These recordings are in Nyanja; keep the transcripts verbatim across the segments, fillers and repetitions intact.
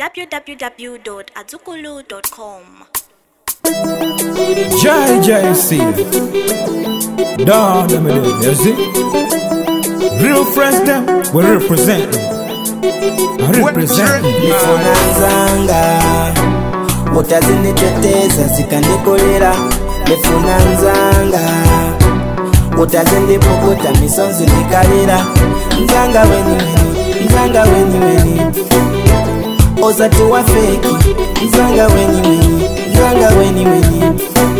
w w w dot azukulu dot com. J J C Down them it, you see? Real friends them, we represent I represent Nifunanzanga Utazinditeteza zikandikolera Nifunanzanga Utazindipokota misonzi ndikalira Nzanga weni weni, nzanga weni weni Ozati wa feki, nzanga weni weni, nzanga weni weni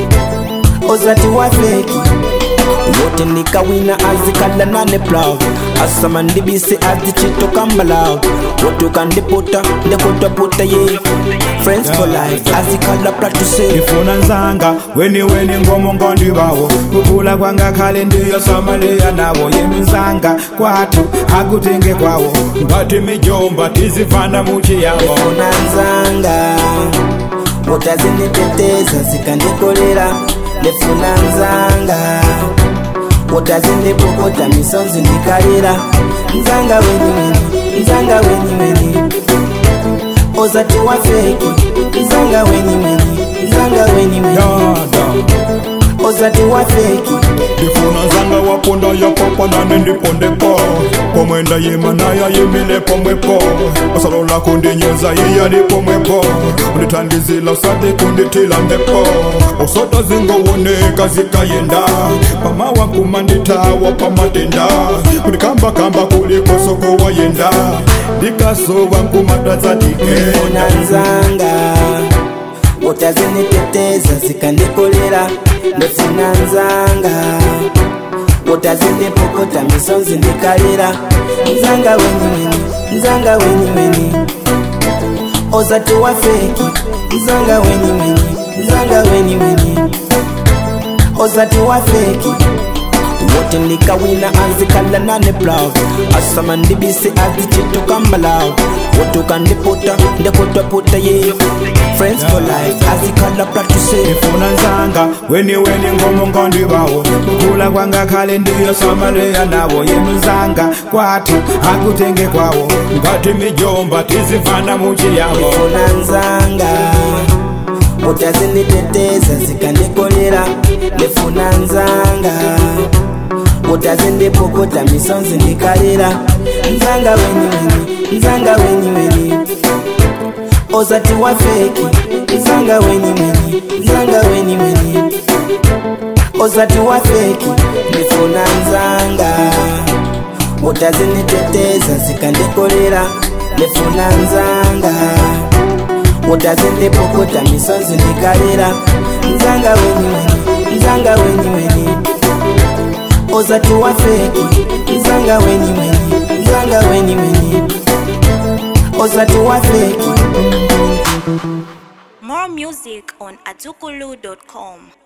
Ozati wa feki Wote nikawina azikala nane plow Asama ndibisi azichito kambalaw Wote ukandiputa, ndekuta puta ye Friends for life, azikala platuse Nifuna nzanga, weni weni ngomo ngondi bawo Kukula kwanga kale ndiyo somalia nawo Yemi nzanga, kwatu, akutenge kwawo Ngati mijomba, tizifana muchi yawo Nifuna nzanga Utazinditeteza zikandikolera Nifuna nzanga Utazindipokota misonzi ndikalira Nzanga weni weni, nzanga weni weni Ozati wa feki, nzanga weni weni, nzanga weni weni Ozati wa feki Nifuna nzanga waponda ya papa nane ndipondeko Komwenda yima na ya yimile pomwepo Osalola kundi nyeza iya ni pomwepo Unitandizila usade kundi tila mbepo Osota zingo woneka zikayenda Pama wakumandita wapamatenda Kunikamba kamba kuliko soko wayenda Dikaso wankumata zadike Nifuna nzanga Utazinditeteza zikandikolera Nifuna nzanga Utazindipokota misonzi ndikalira Nzanga weni weni, nzanga weni weni Ozati wa feki, nzanga weni weni, nzanga weni weni Ozati wa feki Wote nikawina azikala nane plow Asama ndibisi azichito kambalaw Wote ukandiputa, ndekuta puta ye Friends for life, azikala platuse Nifuna nzanga, weni weni ngomo ngondi bawo Kukula kwanga kale ndiyo somalia nawo Yemi nzanga, kwatu, akutenge kwawo Ngati mijomba, tizifana muchi yawo Nifuna nzanga Utazinditeteza zikandikolera Nifuna nzanga Utazindipokota misonzi ndikalira Nzanga weni weni, nzanga weni weni Ozati wa feki, nzanga weni weni, nzanga weni weni Ozati wa feki, nifuna nzanga Utazindipokota zikandikolera Nifuna nzanga Utazindipokota misonzi ndikalira Nzanga weni weni, nzanga weni weni Ozati wa feki, nzanga weni weni, nzanga weni weni Ozati wa feki More music on azukulu dot com.